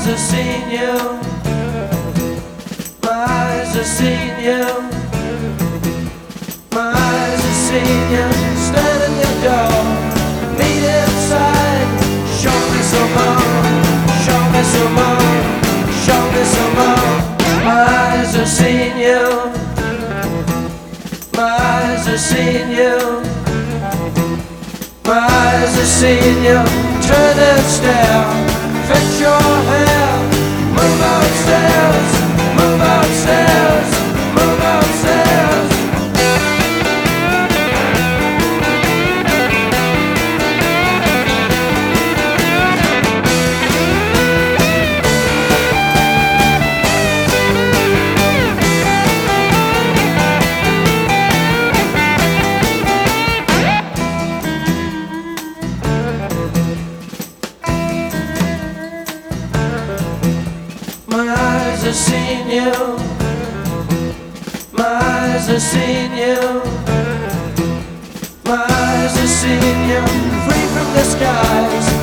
have seen you. My eyes have seen you. My eyes have seen you. Stand at your door, meet inside. Show me some more. Show me some more. Show me some more. My eyes have seen you. My eyes have seen you. My eyes have seen you. Turn and stare. Fetch your hair. Move upstairs. Move upstairs. Move upstairs. My eyes have seen you. My eyes have seen you. My eyes have seen you. Free from the skies.